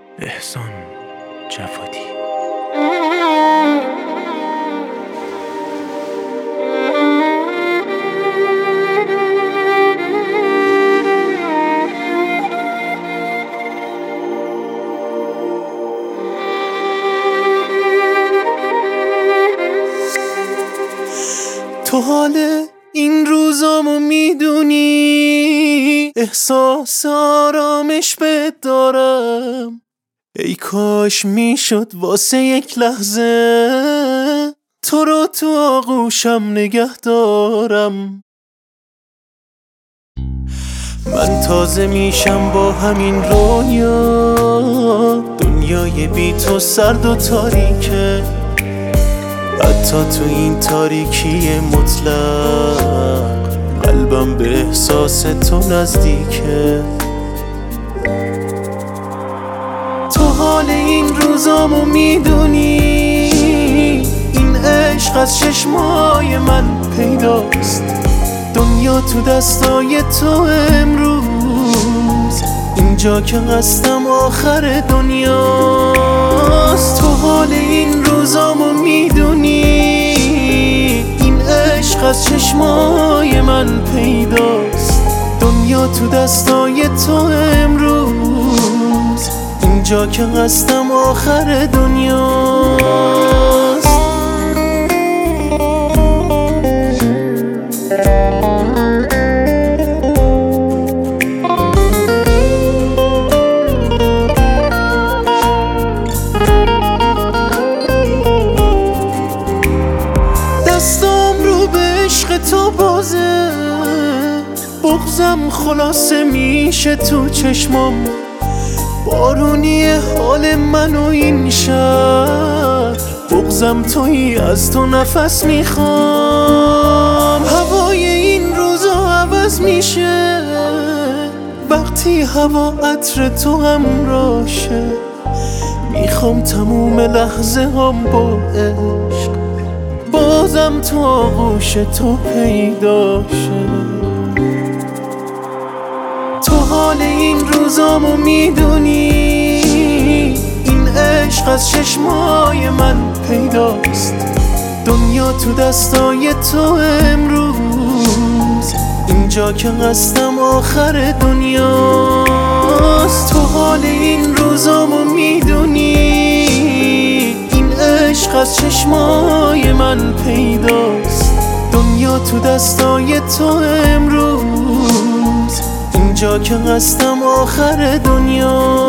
احسان جوادی. تو حال این روزامو میدونی، احساس آرامش بهت دارم. ای کاش میشد واسه یک لحظه تو رو تو آغوشم نگه دارم. من تازه میشم با همین رویا، دنیای بی تو سرد و تاریکه، حتی تو این تاریکی مطلق قلبم به احساس تو نزدیکه. تو حال این روزامو میدونی، این عشق از چشمای من پیداست. دنیا تو دستای تو امروز، اینجا که قصدم آخر دنیاست. تو حال این روزامو میدونی، این عشق از چشمای من پیداست. دنیا تو دستای تو امروز، اینجا که قصدم آخر دنیاست. دستام رو به عشق تو بازه، بغضم خلاصه میشه تو چشمام. بارونی حال من و این شهر، بغضم تویی، از تو نفس میخوام. هوای این روزا عوض میشه وقتی هوا عطر تو همراشه. میخوام تموم لحظه هم با عشق بازم تو آغوش تو پیدا شه. تو حال این روزامو میدونی، این عشق از چشمای من پیداست. دنیا تو دستای تو امروز، اینجا که قصدم آخر دنیاست. تو حال این روزامو میدونی، این عشق از چشمای من پیداست. دنیا تو دستای تو امروز، اینجا که قصدم آخر دنیا.